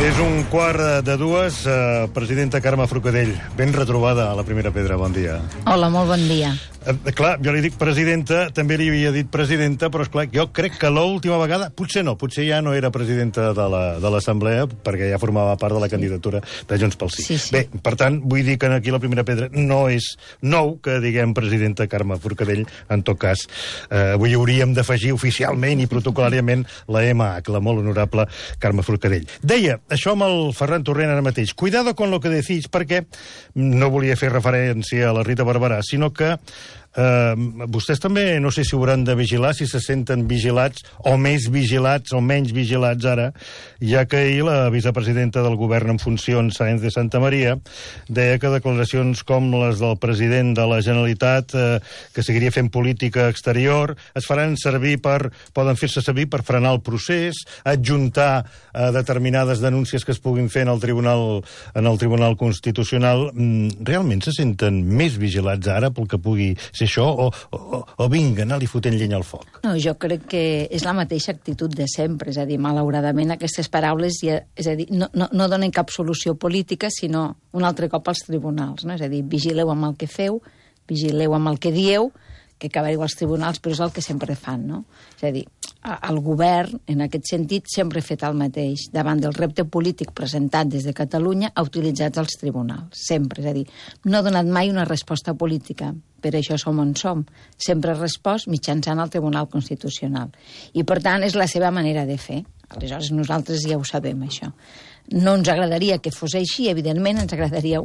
És 1:15, presidenta Carme Forcadell. Ben retrobada a la Primera Pedra, bon dia. Hola, molt bon dia. Clar, jo li dic presidenta, també li havia dit presidenta, però esclar, jo crec que l'última vegada, potser ja no era presidenta de l'Assemblea, perquè ja formava part de la candidatura de Junts pel Sí. Sí. Bé, per tant, vull dir que aquí a la Primera Pedra no és nou que diguem presidenta Carme Forcadell, en tot cas. Avui hauríem d'afegir oficialment i protocolàriament la MH, la molt honorable Carme Forcadell. Deia, això amb el Ferran Torrent ara mateix, cuidado con lo que decís, perquè no volia fer referència a la Rita Barberà, sinó que vostès també, no sé si hauran de vigilar, si se senten vigilats o més vigilats o menys vigilats ara, ja que ahir la vicepresidenta del govern en funcions, Sáenz de Santamaría, deia que declaracions com les del president de la Generalitat, que seguiria fent política exterior, poden fer-se servir per frenar el procés, adjuntar determinades denúncies que es puguin fer en el Tribunal Constitucional. Realment se senten més vigilats ara pel que pugui ser això, o vinga, anar-li fotent llenya al foc? No, jo crec que és la mateixa actitud de sempre, és a dir, malauradament aquestes paraules és a dir, no donen cap solució política, sinó un altre cop als tribunals, no? És a dir, vigileu amb el que feu, vigileu amb el que dieu, que acabareu als tribunals, però és el que sempre fan, no? És a dir, el govern, en aquest sentit, sempre ha fet el mateix. Davant del repte polític presentat des de Catalunya, ha utilitzat els tribunals, sempre. És a dir, no ha donat mai una resposta política. Per això som on som. Sempre ha respost mitjançant el Tribunal Constitucional. I, per tant, és la seva manera de fer. Aleshores, nosaltres ja ho sabem, això. No ens agradaria que fos així, evidentment, ens agradaria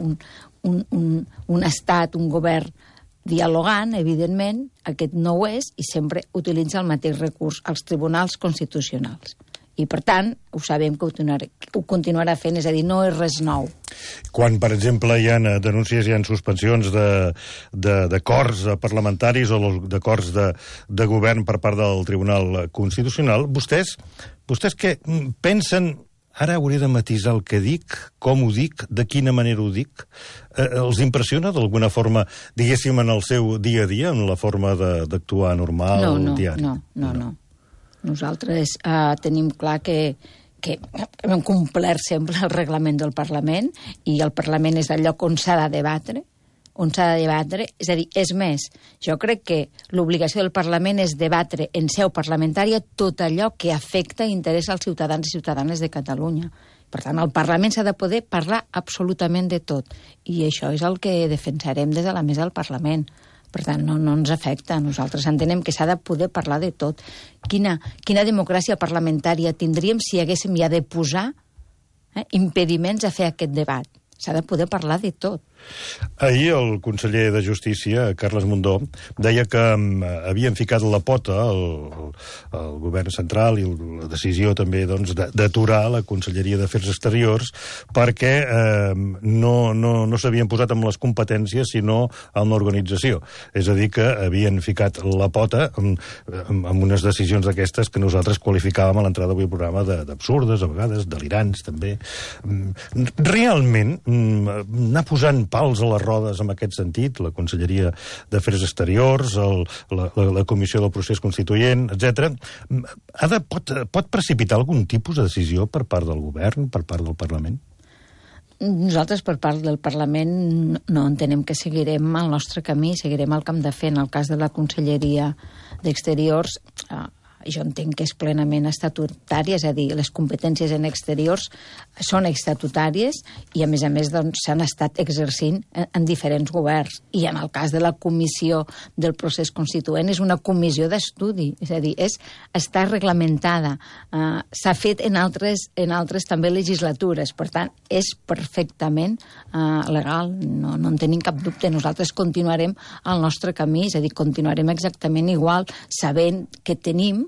un estat, un govern dialogant, evidentment, aquest no ho és, i sempre utilitza el mateix recurs, els tribunals constitucionals. I, per tant, ho sabem que ho continuarà fent, és a dir, no és res nou. Quan, per exemple, hi ha denúncies, hi ha suspensions d'acords parlamentaris o d'acords de govern per part del Tribunal Constitucional, vostès què pensen? Ara hauré de matisar el que dic, com ho dic, de quina manera ho dic. Els impressiona d'alguna forma, diguéssim, en el seu dia a dia, en la forma d'actuar normal, diari? No. Nosaltres tenim clar que hem complert sempre el reglament del Parlament, i el Parlament és el lloc on s'ha de debatre, és a dir, és més, jo crec que l'obligació del Parlament és debatre en seu parlamentària tot allò que afecta i interessa als ciutadans i ciutadanes de Catalunya. Per tant, al Parlament s'ha de poder parlar absolutament de tot, i això és el que defensarem des de la mesa del Parlament. Per tant, no ens afecta. Nosaltres entenem que s'ha de poder parlar de tot. Quina democràcia parlamentària tindríem si haguéssim ja de posar impediments a fer aquest debat? S'ha de poder parlar de tot. Ahir el conseller de Justícia, Carles Mundó, deia que havien ficat la pota al govern central i la decisió també d'aturar la Conselleria d'Afers Exteriors perquè no s'havien posat amb les competències sinó amb l'organització. És a dir, que havien ficat la pota amb unes decisions d'aquestes que nosaltres qualificàvem a l'entrada avui al programa d'absurdes, a vegades, delirants també. Realment, anar posant pals a les rodes en aquest sentit, la Conselleria d'Afers Exteriors, la Comissió del Procés Constituent, etc. Pot precipitar algun tipus de decisió per part del govern, per part del Parlament? Nosaltres, per part del Parlament, no entenem que seguirem el nostre camí, seguirem el que hem de fer. En el cas de la Conselleria d'Exteriors, jo entenc que és plenament estatutària, és a dir, les competències en exteriors són estatutàries i, a més, s'han estat exercint en diferents governs. I en el cas de la Comissió del Procés Constituent és una comissió d'estudi, és a dir, està reglamentada, s'ha fet en altres també legislatures, per tant, és perfectament legal, no en tenim cap dubte. Nosaltres continuarem el nostre camí, és a dir, continuarem exactament igual, sabent que tenim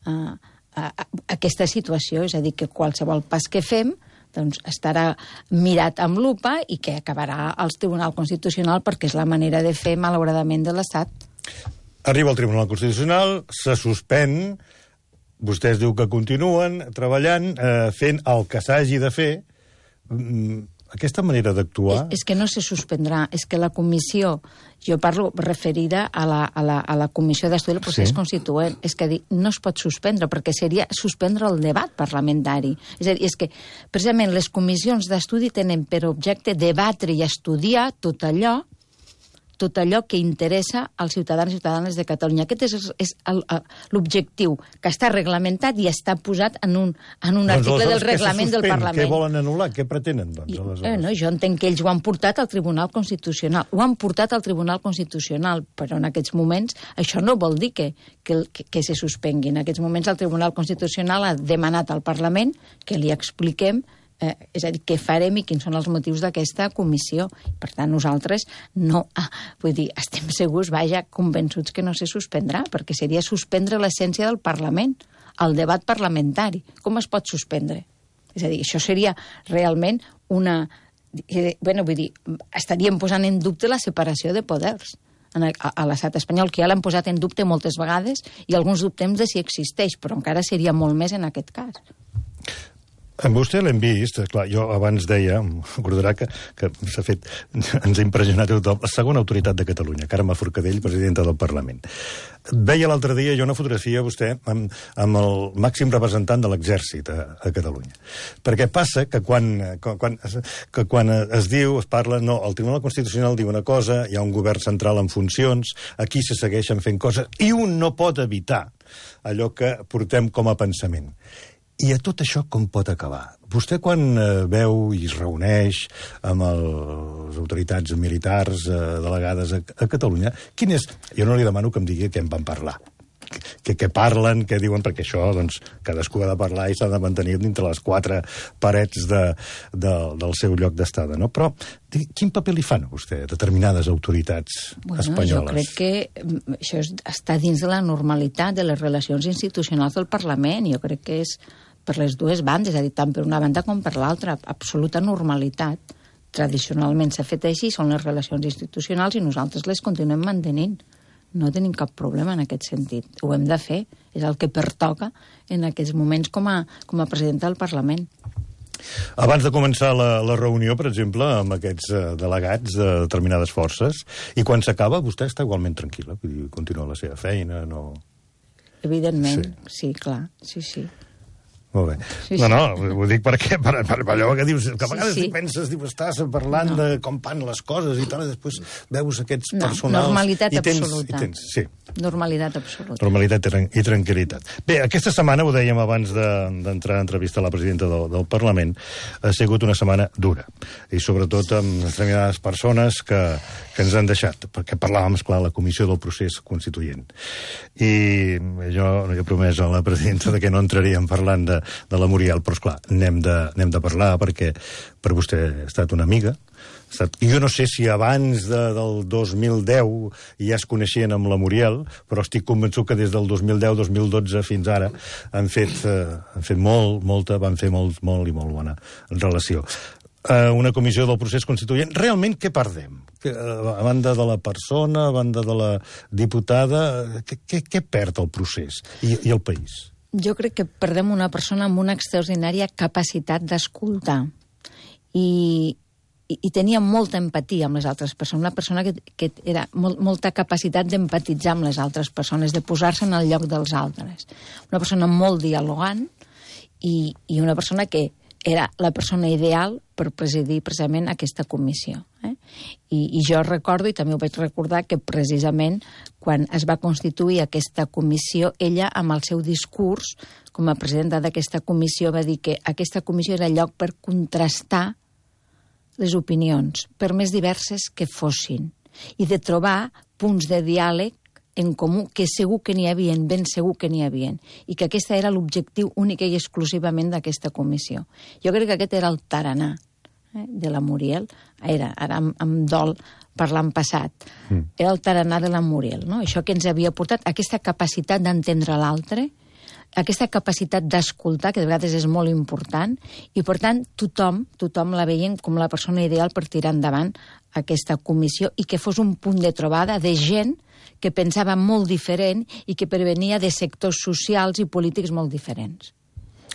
aquesta situació, és a dir, que qualsevol pas que fem estarà mirat amb lupa i que acabarà al Tribunal Constitucional, perquè és la manera de fer, malauradament, de l'Estat. Arriba al Tribunal Constitucional, se suspèn, vostès diu que continuen treballant, fent el que s'hagi de fer. Aquesta manera d'actuar... És que no se suspendrà, és que la comissió, jo parlo referida a la comissió d'estudi del procés constituent, és que no es pot suspendre, perquè seria suspendre el debat parlamentari. És a dir, és que precisament les comissions d'estudi tenen per objecte debatre i estudiar tot allò que interessa als ciutadans i ciutadanes de Catalunya. Aquest és l'objectiu que està reglamentat i està posat en un article del reglament del Parlament. Què volen anul·lar? Què pretenen, doncs, aleshores? Jo entenc que ells ho han portat al Tribunal Constitucional. Ho han portat al Tribunal Constitucional, però en aquests moments això no vol dir que se suspengui. En aquests moments el Tribunal Constitucional ha demanat al Parlament que li expliquem és a dir, què farem i quins són els motius d'aquesta comissió. Per tant, nosaltres estem segurs, convençuts que no se suspendrà, perquè seria suspendre l'essència del Parlament, el debat parlamentari. Com es pot suspendre? És a dir, això seria realment estaríem posant en dubte la separació de poders a l'estat espanyol, que ja l'han posat en dubte moltes vegades i alguns dubtem de si existeix, però encara seria molt més en aquest cas. Amb vostè l'hem vist, clar, jo abans deia, recordarà que s'ha fet, ens ha impressionat tothom, la segona autoritat de Catalunya, Carme Forcadell, presidenta del Parlament. Veia l'altre dia jo una fotografia, vostè, amb el màxim representant de l'exèrcit a Catalunya. Perquè passa que quan es diu, es parla, no, el Tribunal Constitucional diu una cosa, hi ha un govern central en funcions, aquí se segueixen fent coses, i un no pot evitar allò que portem com a pensament. I a tot això com pot acabar? Vostè quan veu i es reuneix amb les autoritats militars delegades a Catalunya, quin és... Jo no li demano que em digui què en van parlar. Què parlen, què diuen, perquè això, doncs, cadascú ha de parlar i s'ha de mantenir dintre les quatre parets del seu lloc d'estada, no? Però quin paper li fan a vostè determinades autoritats espanyoles? Jo crec que això està dins de la normalitat de les relacions institucionals del Parlament. Jo crec que és per les dues bandes, és a dir, tant per una banda com per l'altra, absoluta normalitat. Tradicionalment s'ha fet així, són les relacions institucionals i nosaltres les continuem mantenint. No tenim cap problema en aquest sentit. Ho hem de fer. És el que pertoca en aquests moments com a presidenta del Parlament. Abans de començar la reunió, per exemple, amb aquests delegats de determinades forces, i quan s'acaba, vostè està igualment tranquil·la, vull dir, continua la seva feina, no... Evidentment, sí, clar, sí. Molt bé. Sí. No, ho dic perquè per allò que dius, que a vegades penses, estàs parlant de com van les coses i tal, i després veus aquests personals... Normalitat absoluta. Sí. Normalitat absoluta. Normalitat i tranquil·litat. Bé, aquesta setmana, ho dèiem abans d'entrar a entrevistar la presidenta del Parlament, ha sigut una setmana dura, i sobretot amb determinades persones que ens han deixat, perquè parlàvem, esclar, la comissió del procés constituent. I jo he promès a la presidenta que no entraríem parlant de la Muriel, però esclar, n'hem de parlar perquè per vostè ha estat una amiga. Jo no sé si abans del 2010 ja es coneixien amb la Muriel, però estic convençut que des del 2010-2012 fins ara han fet van fer molt i molt bona relació. Una comissió del procés constituent, realment què perdem? A banda de la persona, a banda de la diputada, què perd el procés i el país? Jo crec que perdem una persona amb una extraordinària capacitat d'escoltar i tenia molta empatia amb les altres persones, una persona que era molta capacitat d'empatitzar amb les altres persones, de posar-se en el lloc dels altres. Una persona molt dialogant i una persona que era la persona ideal per presidir precisament aquesta comissió. I jo recordo, i també ho vaig recordar, que precisament quan es va constituir aquesta comissió, ella, amb el seu discurs, com a presidenta d'aquesta comissió, va dir que aquesta comissió era lloc per contrastar les opinions, per més diverses que fossin, i de trobar punts de diàleg en comú, que segur que n'hi havia, ben segur que n'hi havia, i que aquest era l'objectiu únic i exclusivament d'aquesta comissió. Jo crec que aquest era el tarannà de la Muriel, ara em dol parlar en passat, era el tarannà de la Muriel, no? Això que ens havia portat, aquesta capacitat d'entendre l'altre, aquesta capacitat d'escoltar, que de vegades és molt important, i per tant tothom la veien com la persona ideal per tirar endavant aquesta comissió i que fos un punt de trobada de gent que pensava molt diferent i que provenia de sectors socials i polítics molt diferents.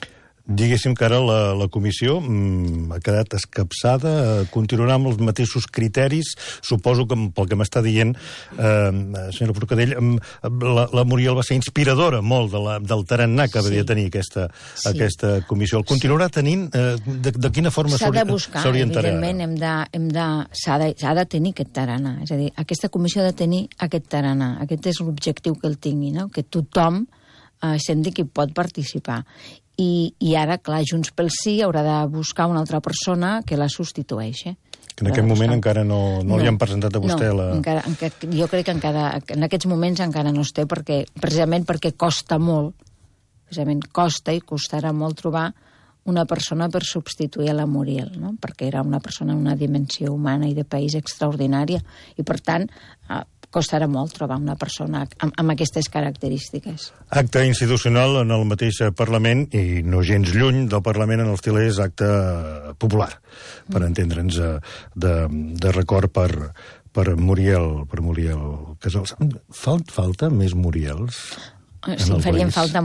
Diguéssim que ara la comissió ha quedat escapçada, continuarà amb els mateixos criteris. Suposo que, pel que m'està dient, senyora Forcadell, la Muriel va ser inspiradora molt del tarannà que havia de tenir aquesta comissió. El continuarà tenint? De quina forma s'orientarà? S'ha de buscar, evidentment, s'ha de tenir aquest tarannà. És a dir, aquesta comissió ha de tenir aquest tarannà. Aquest és l'objectiu que el tingui, no? Que tothom senti que hi pot participar. I ara, clar, Junts pel Sí haurà de buscar una altra persona que la substitueixi. Que en aquest moment encara no li han presentat a vostè la... Jo crec que en aquests moments encara no es té, precisament perquè costa molt, costa i costarà molt trobar una persona per substituir a la Muriel, no? Perquè era una persona amb una dimensió humana i de país extraordinària, i per tant costarà molt trobar una persona amb aquestes característiques. Acte institucional en el mateix Parlament, i no gens lluny del Parlament en els tilers, acte popular, per entendre'ns, de record per Muriel Casals. Falta més Muriels? Sí, em farien falta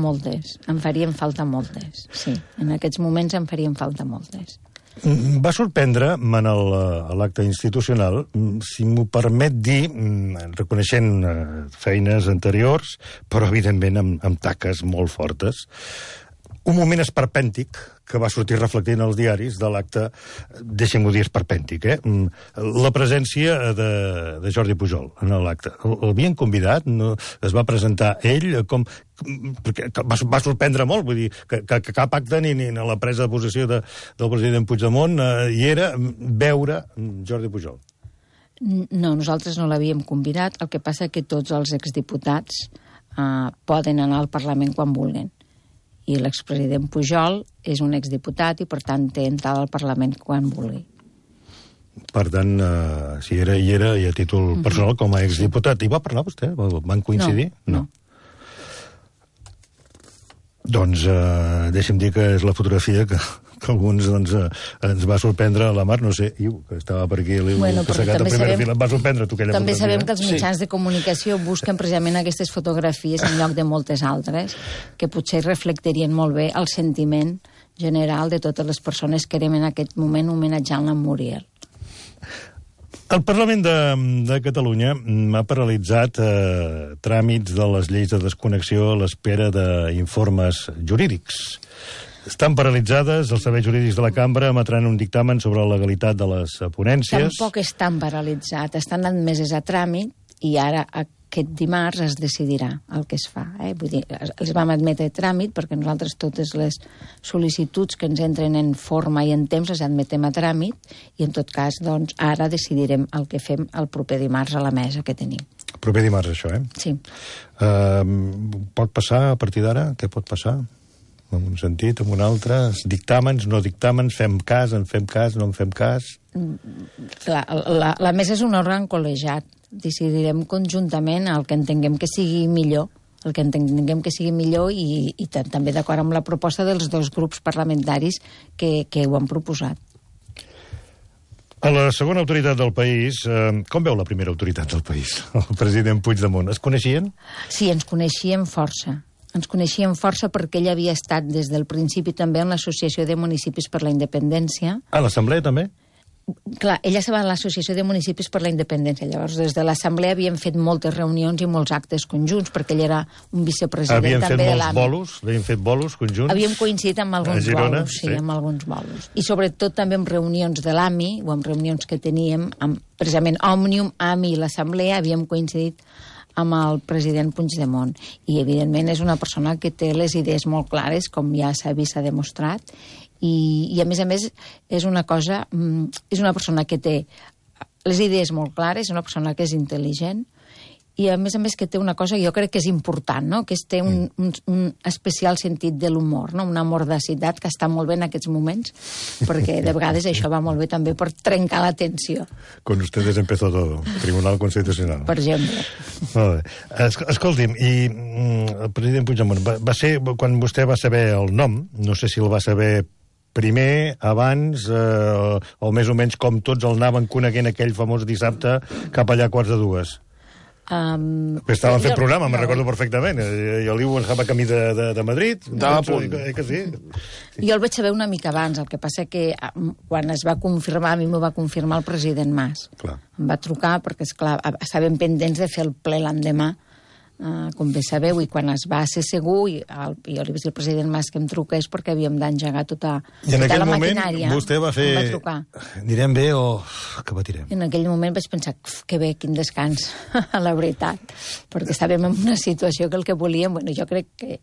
moltes. Sí, en aquests moments em farien falta moltes. Va sorprendre en l'acte institucional, si m'ho permet dir, reconeixent feines anteriors, però evidentment amb taques molt fortes, un moment esperpèntic que va sortir reflectint als diaris de l'acte, deixem-ho dir esperpèntic, la presència de Jordi Pujol en l'acte. L'havien convidat? Es va presentar ell? Perquè va sorprendre molt, vull dir, que cap acte ni en la presa de possessió del president Puigdemont hi era veure Jordi Pujol. No, nosaltres no l'havíem convidat, el que passa que tots els exdiputats poden anar al Parlament quan vulguin. I l'expresident Pujol és un exdiputat i, per tant, té entrada al Parlament quan vulgui. Per tant, si hi era i a títol personal com a exdiputat. I va parlar vostè? Van coincidir? No. Doncs deixa'm dir que és la fotografia que alguns ens va sorprendre a la mar, no sé, que estava per aquí, que s'ha quedat a primera fila, em va sorprendre tu aquella també fotografia. També sabem que els mitjans de comunicació busquen precisament aquestes fotografies en lloc de moltes altres, que potser reflectirien molt bé el sentiment general de totes les persones que érem en aquest moment homenatjant la Muriel. El Parlament de Catalunya ha paralitzat tràmits de les lleis de desconnexió a l'espera d'informes jurídics. Estan paralitzades, els serveis jurídics de la cambra emetran un dictamen sobre la legalitat de les ponències. Tampoc estan paralitzats, estan admeses a tràmit i ara aquest dimarts es decidirà el que es fa. Vull dir, els vam admetre a tràmit perquè nosaltres totes les sol·licituds que ens entren en forma i en temps les admetem a tràmit i en tot cas, doncs, ara decidirem el que fem el proper dimarts a la mesa que tenim. Proper dimarts, això, Sí. Pot passar a partir d'ara? Què pot passar? En un sentit, en un altre, dictàmens, no dictàmens, fem cas, en fem cas, no en fem cas... Clar, la mesa és un òrgan col·legiat. Decidirem conjuntament el que entenguem que sigui millor, i també d'acord amb la proposta dels dos grups parlamentaris que ho han proposat. A la segona autoritat del país, com veu la primera autoritat del país, el president Puigdemont? Es coneixien? Sí, ens coneixíem força. Ens coneixíem força perquè ell havia estat des del principi també en l'Associació de Municipis per la Independència. A l'Assemblea també? Clar, ella estava a l'Associació de Municipis per la Independència. Llavors, des de l'Assemblea havíem fet moltes reunions i molts actes conjunts, perquè ell era un vicepresident també de l'AMI. Havien fet bolos conjunts? Havíem coincidit amb alguns bolos, sí, amb alguns bolos. I sobretot també amb reunions de l'AMI, o amb reunions que teníem, precisament Òmnium, AMI i l'Assemblea, havíem coincidit amb el president Puigdemont. I, evidentment, és una persona que té les idees molt clares, com ja s'ha vist, s'ha demostrat, i a més, és una persona que té les idees molt clares, és una persona que és intel·ligent, i a més que té una cosa que jo crec que és important, no? Que té un especial sentit de l'humor, no? Una mordacitat que està molt bé en aquests moments, perquè de vegades això va molt bé també per trencar la tensió. Con ustedes empezó todo, Tribunal Constitucional. Per exemple. Molt bé. Escolti'm, i el president Puigdemont, va ser, quan vostè va saber el nom, no sé si el va saber primer, abans, o més o menys com tots el anaven coneguent aquell famós dissabte cap allà a 1:45. Estaven fent programa, me'n recordo perfectament. Jo l'Ivo estava a camí de Madrid. Estava a punt. Que sí. Jo el vaig saber una mica abans, el que passa que quan es va confirmar, a mi m'ho va confirmar el president Mas. Clar. Em va trucar perquè, esclar, estàvem pendents de fer el ple l'endemà, com bé sabeu, i quan es va ser segur, jo li vaig dir al president Mas que em truqués perquè havíem d'engegar tota la maquinària. I en aquell moment vostè va fer... Em va trucar. Anirem bé o que patirem? En aquell moment vaig pensar, que bé, quin descans, la veritat, perquè estàvem en una situació que el que volíem, bueno, jo crec que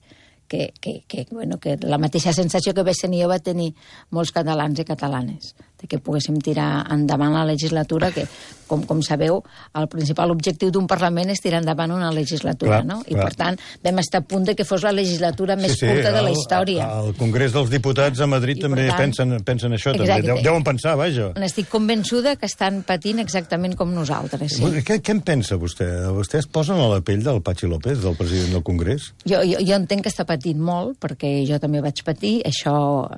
la mateixa sensació que vaig tenir jo va tenir molts catalans i catalanes, de que poguéssim tirar endavant la legislatura, que, com sabeu, el principal objectiu d'un Parlament és tirar endavant una legislatura, no? I, per tant, vam estar a punt de que fos la legislatura més curta de la història. El Congrés dels Diputats a Madrid també pensen això, també. Deuen pensar, vaja. Estic convençuda que estan patint exactament com nosaltres, sí. Què en pensa vostè? Vostè es posen a la pell del Patxi López, del president del Congrés? Jo entenc que està patint molt, perquè jo també vaig patir, això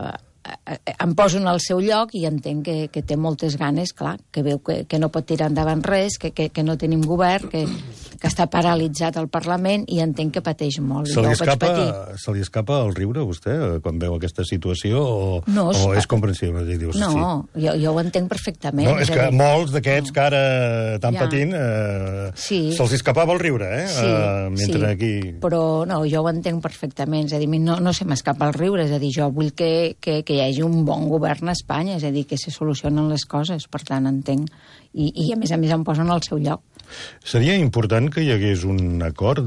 em poso en el seu lloc i entenc que té moltes ganes, clar, que veu que no pot tirar endavant res, que no tenim govern, que està paralitzat al Parlament, i entenc que pateix molt. Se li escapa el riure a vostè quan veu aquesta situació o és comprensible? No, jo ho entenc perfectament. No, és que molts d'aquests que ara estan patint se'ls escapava el riure, mentre aquí... Però no, jo ho entenc perfectament, és a dir, no se m'escapa el riure, és a dir, jo vull que hi hagi un bon govern a Espanya, és a dir, que se solucionen les coses, per tant entenc, i a més em posen al seu lloc. Seria important que hi hagués un acord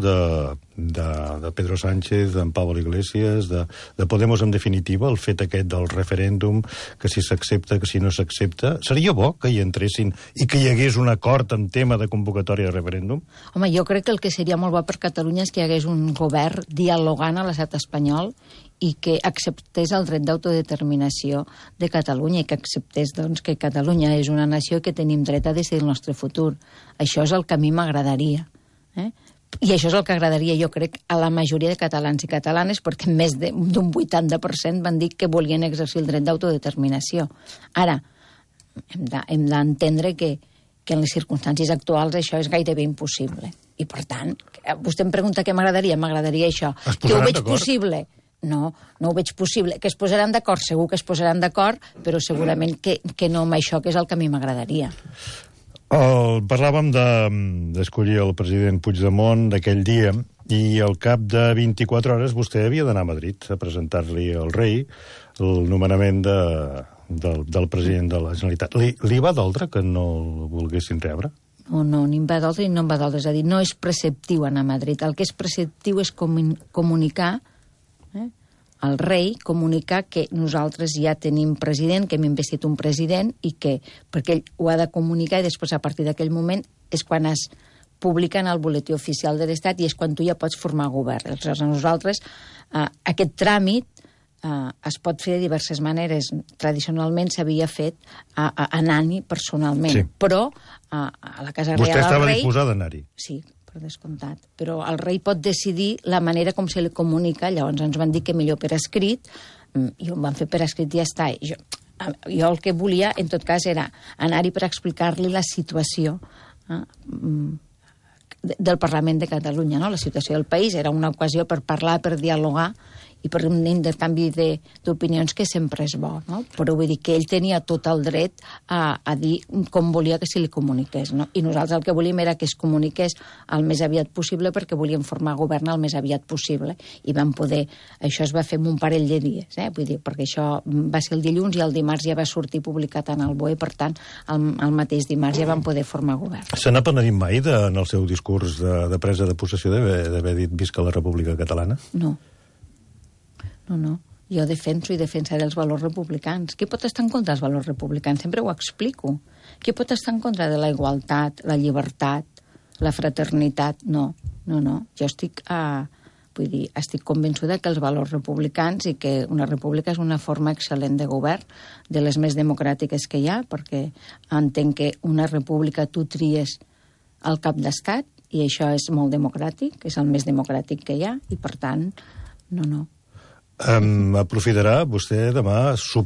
de Pedro Sánchez, d'en Pablo Iglesias, de Podemos, en definitiva, el fet aquest del referèndum, que si s'accepta, que si no s'accepta. Seria bo que hi entressin i que hi hagués un acord en tema de convocatòria de referèndum? Home, jo crec que el que seria molt bo per Catalunya és que hi hagués un govern dialogant a l'estat espanyol i que acceptés el dret d'autodeterminació de Catalunya i que acceptés, doncs, que Catalunya és una nació que tenim dret a decidir el nostre futur. Això és el que a mi m'agradaria. I això és el que agradaria, jo crec, a la majoria de catalans i catalanes, perquè més d'un 80% van dir que volien exercir el dret d'autodeterminació. Ara, hem d'entendre que en les circumstàncies actuals això és gairebé impossible. I, per tant, vostè em pregunta què m'agradaria? M'agradaria això. Que ho veig possible? No ho veig possible. Que es posaran d'acord? Segur que es posaran d'acord, però segurament que no amb això, que és el que a mi m'agradaria. Parlàvem d'escollir el president Puigdemont d'aquell dia, i al cap de 24 hores vostè havia d'anar a Madrid a presentar-li al rei el nomenament del president de la Generalitat. Li va doldre que no el volguessin rebre? No, ni em va doldre ni no em va doldre. És a dir, no és preceptiu anar a Madrid. El que és preceptiu és comunicar al rei, comunicar que nosaltres ja tenim president, que hem investit un president, i que, perquè ell ho ha de comunicar, i després, a partir d'aquell moment, és quan es publica en el boletí oficial de l'Estat i és quan tu ja pots formar govern. Aleshores, nosaltres, aquest tràmit es pot fer de diverses maneres. Tradicionalment s'havia fet anant-hi personalment, sí. Però a la Casa Reial del Rei... Vostè estava disposada a anar-hi? Sí, per descomptat. Però el rei pot decidir la manera com se li comunica. Llavors ens van dir que millor per escrit, i ho van fer per escrit i ja està. Jo el que volia, en tot cas, era anar-hi per explicar-li la situació del Parlament de Catalunya, no? La situació del país. Era una ocasió per parlar, per dialogar i per un intercanvi d'opinions que sempre és bo, no? Però vull dir que ell tenia tot el dret a dir com volia que se li comuniqués, no? I nosaltres el que volíem era que es comuniqués el més aviat possible, perquè volíem formar govern el més aviat possible, i vam poder... Això es va fer en un parell de dies, vull dir, perquè això va ser el dilluns i el dimarts ja va sortir publicat en el BOE, per tant, el mateix dimarts ja vam poder formar govern. Se n'ha penedit mai en el seu discurs de presa de possessió d'haver dit visca la República Catalana? No. No. Jo defenso i defensaré els valors republicans. Qui pot estar en contra dels valors republicans? Sempre ho explico. Qui pot estar en contra de la igualtat, la llibertat, la fraternitat? No. Jo estic convençuda que els valors republicans, i que una república és una forma excel·lent de govern, de les més democràtiques que hi ha, perquè entenc que una república tu tries el cap d'estat, i això és molt democràtic, és el més democràtic que hi ha, i per tant, no. Aprofitarà vostè demà superar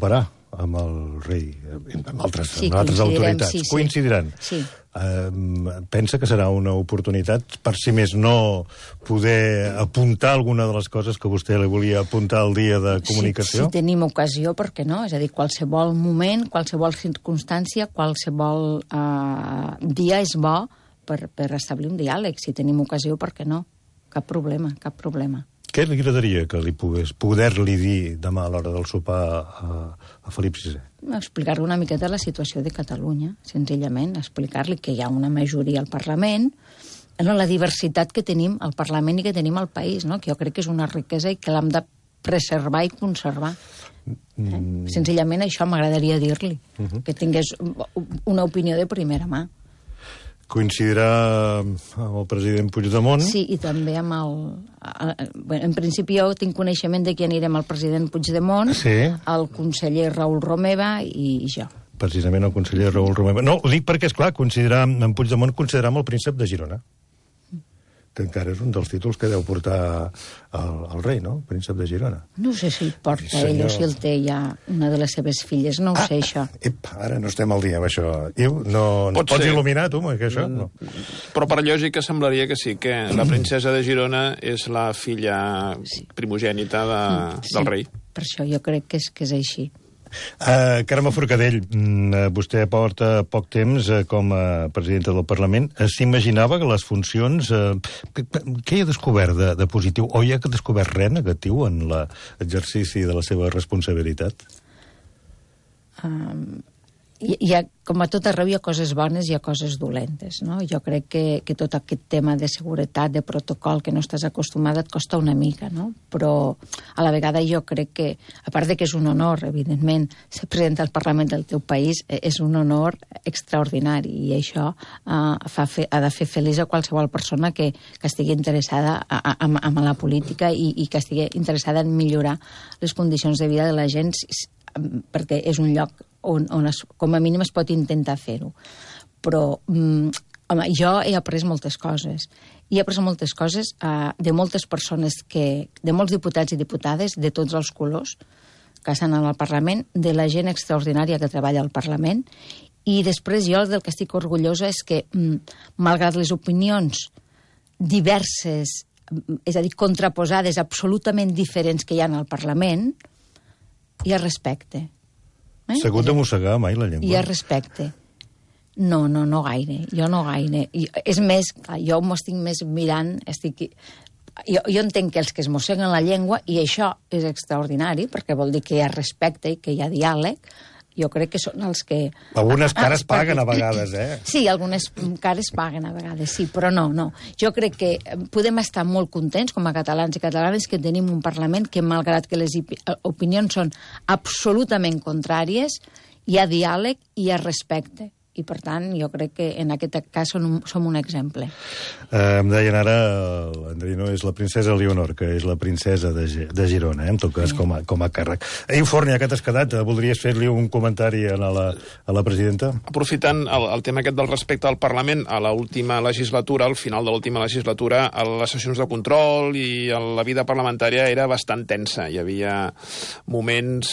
amb el rei, amb altres coincidirem, autoritats. sí. Coincidiran. Sí. Pensa que serà una oportunitat, per si més no, poder apuntar alguna de les coses que vostè li volia apuntar al dia de comunicació? Si tenim ocasió, per què no? És a dir, qualsevol moment, qualsevol circumstància, qualsevol dia és bo per establir un diàleg. Si tenim ocasió, per què no? Cap problema, cap problema. Què li agradaria que li poder-li dir demà a l'hora del sopar a Felip VI? Explicar-li una miqueta la situació de Catalunya, senzillament. Explicar-li que hi ha una majoria al Parlament, la diversitat que tenim al Parlament i que tenim al país, no? Que jo crec que és una riquesa i que l'hem de preservar i conservar. Senzillament això m'agradaria dir-li, que tingués una opinió de primera mà. Coincidirà amb el president Puigdemont? Sí, i també amb el... En principi jo tinc coneixement de qui anirem el president Puigdemont, sí. El conseller Raül Romeva i jo. Precisament el conseller Raül Romeva. No, ho dic perquè, esclar, considerar en Puigdemont considerar el príncep de Girona. Que encara és un dels títols que deu portar el rei, no? Príncep de Girona. No sé si el porta ell o si el té ja una de les seves filles, no ho sé, això. Ara no estem al dia amb això. No pots il·luminar, tu, que això? No. Però per lògica semblaria que sí, que la princesa de Girona és la filla primogènita del rei. Per això jo crec que és així. Carme Forcadell, vostè porta poc temps com a presidenta del Parlament. S'imaginava que les funcions... Què hi ha descobert de positiu? O hi ha descobert res negatiu en l'exercici de la seva responsabilitat? Com a tot arreu hi ha coses bones i hi ha coses dolentes, no? Jo crec que tot aquest tema de seguretat, de protocol, que no estàs acostumat, et costa una mica, no? Però a la vegada jo crec que, a part de que és un honor, evidentment, ser president del Parlament del teu país, és un honor extraordinari, i això ha de fer feliç a qualsevol persona que estigui interessada en la política i que estigui interessada en millorar les condicions de vida de la gent, perquè és un lloc on com a mínim es pot intentar fer-ho. Però jo he après moltes coses. I he après moltes coses de moltes persones, de molts diputats i diputades de tots els colors que estan al Parlament, de la gent extraordinària que treballa al Parlament. I després jo del que estic orgullosa és que, malgrat les opinions diverses, és a dir, contraposades, absolutament diferents que hi ha al Parlament, hi ha respecte. S'ha hagut de mossegar mai la llengua? Hi ha respecte. No gaire. Jo no gaire. És més, jo m'ho estic més mirant, jo entenc que els que es mosseguen la llengua, i això és extraordinari, perquè vol dir que hi ha respecte i que hi ha diàleg, jo crec que són els que... Algunes cares paguen a vegades, Sí, algunes cares paguen a vegades, sí, però no. Jo crec que podem estar molt contents com a catalans i catalanes que tenim un Parlament que, malgrat que les opinions són absolutament contràries, hi ha diàleg i hi ha respecte. I, per tant, jo crec que en aquest cas som un exemple. Em deien ara, l'Andrino és la princesa Leonor, que és la princesa de Girona, en tot cas, com a càrrec. Forni, ja que t'has quedat, voldries fer-li un comentari a la presidenta? Aprofitant el tema aquest del respecte al Parlament, a l'última legislatura, al final de l'última legislatura, les sessions de control i la vida parlamentària era bastant tensa. Hi havia moments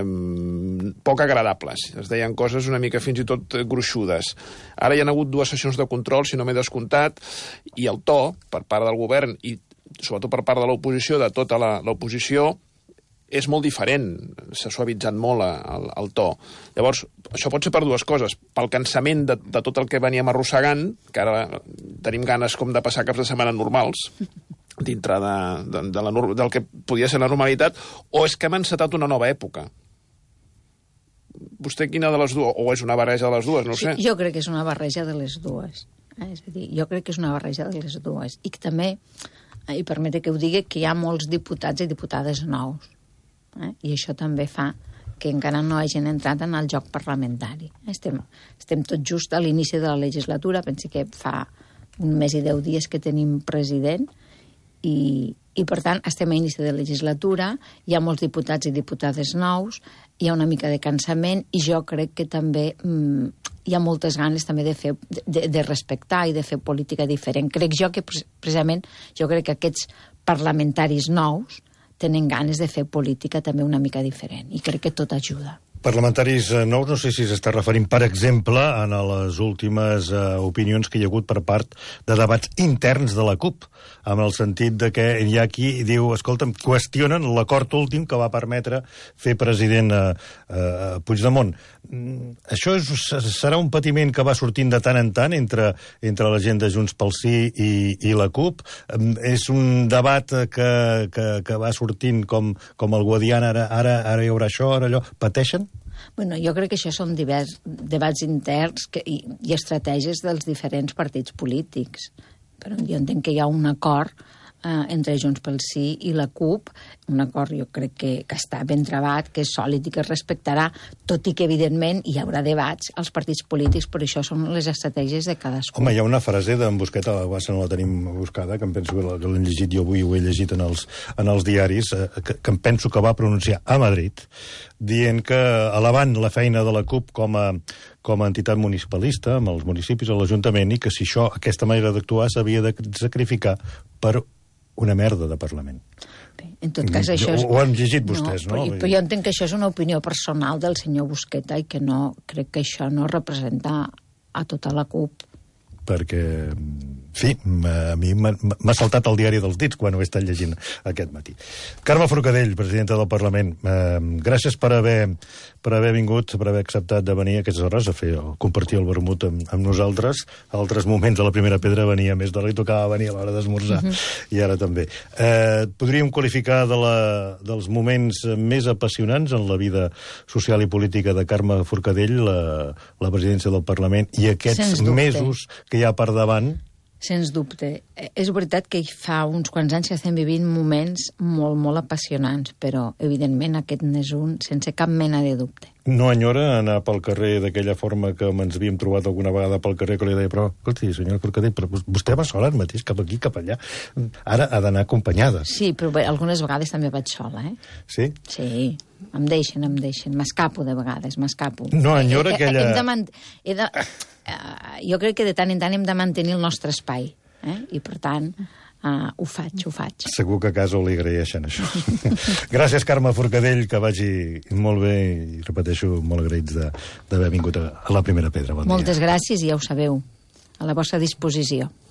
poc agradables. Es deien coses una mica fins i tot gruixudes. Ara hi ha hagut 2 sessions de control, si no m'he descomptat, i el to, per part del govern i sobretot per part de l'oposició, de tota l'oposició, és molt diferent. S'ha suavitzat molt el to. Llavors, això pot ser per 2 coses. Pel cansament de tot el que veníem arrossegant, que ara tenim ganes com de passar caps de setmana normals, dintre del que podia ser la normalitat, o és que hem encetat una nova època. Vostè quina de les dues? O és una barreja de les dues? No ho sé. Jo crec que és una barreja de les dues. És a dir, jo crec que és una barreja de les dues. I que també, i permete que ho digui, que hi ha molts diputats i diputades nous. I això també fa que encara no hagin entrat en el joc parlamentari. Estem tot just a l'inici de la legislatura, pensi que fa un mes i 10 dies que tenim president, i per tant estem a inici de legislatura, hi ha molts diputats i diputades nous, hi ha una mica de cansament, i jo crec que també hi ha moltes ganes també de respectar i de fer política diferent. Crec jo que precisament que aquests parlamentaris nous tenen ganes de fer política també una mica diferent, i crec que tot ajuda. Parlamentaris nous, no sé si s'està referint, per exemple, a les últimes opinions que hi ha hagut per part de debats interns de la CUP, amb el sentit de que hi ha qui diu, escolta'm, qüestionen l'acord últim que va permetre fer president a Puigdemont. Això serà un patiment que va sortint de tant en tant entre la gent de Junts pel Sí i la CUP? És un debat que va sortint com el Guadiana, ara hi haurà això, ara allò. Pateixen? Bueno, jo crec que això són debats interns i estratègies dels diferents partits polítics. Però jo entenc que hi ha un acord entre Junts pel Sí i la CUP, un acord jo crec que està ben trebat, que és sòlid i que es respectarà, tot i que evidentment hi haurà debats als partits polítics, però això són les estratègies de cadascú. Home, hi ha una frase d'en Busqueta, a la Guassa no la tenim buscada, que em penso que l'hem llegit jo avui, ho he llegit en els diaris, que em penso que va pronunciar a Madrid, dient que alabant la feina de la CUP com a entitat municipalista, amb els municipis, a l'Ajuntament, i que si aquesta manera d'actuar s'havia de sacrificar per una merda de Parlament. Bé, en tot cas, això és... Ho han llegit vostès, no? Però jo entenc que això és una opinió personal del senyor Busqueta i que no, crec que això no representa a tota la CUP. Perquè, en fi, a mi m'ha saltat el diari dels dits quan ho he estat llegint aquest matí. Carme Forcadell, presidenta del Parlament, gràcies per haver vingut, per haver acceptat de venir a aquestes hores a compartir el vermut amb nosaltres. A altres moments a la primera pedra venia més d'hora i tocava venir a l'hora d'esmorzar, i ara també. Podríem qualificar dels moments més apassionants en la vida social i política de Carme Forcadell, la presidència del Parlament, i aquests mesos que hi ha per davant. Sens dubte. És veritat que fa uns quants anys que estem vivint moments molt, molt apassionants, però, evidentment, aquest n'és un sense cap mena de dubte. No enyora anar pel carrer d'aquella forma que ens havíem trobat alguna vegada pel carrer, que li deia, però, escolti, senyora Forcadell, però vostè va sola mateix, cap aquí, cap allà. Ara ha d'anar acompanyada. Sí, però bé, algunes vegades també vaig sola, eh? Sí? Sí, em deixen. M'escapo de vegades, m'escapo. No enyora aquella... Jo crec que de tant en tant hem de mantenir el nostre espai, i per tant ho faig. Segur que a casa ho li agraeixen, això. Gràcies, Carme Forcadell, que vagi molt bé i, repeteixo, molt agraïts d'haver vingut a la primera pedra. Bon dia. Moltes gràcies i ja ho sabeu, a la vostra disposició.